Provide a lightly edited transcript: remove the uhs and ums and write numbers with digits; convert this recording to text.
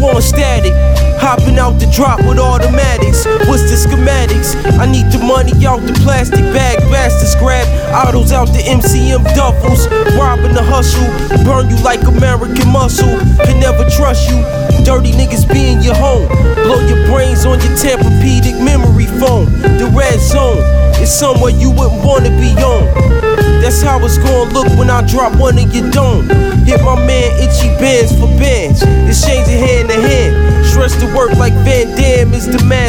on static. Hopping out the drop with automatics. What's the schematics? I need the money out the plastic bag. Bastards grab autos out the MCM duffels. Robbing the hustle, burn you like American muscle. Can never trust you. Dirty niggas be in your home. Blow your brains on your Tempur-Pedic memory foam. The red zone is somewhere you wouldn't wanna be on. That's how it's gonna look when I drop one in your dome. Hit my man Itchy Bands for bands. It's changing hand to hand. Stress to work like Van Damme is the man.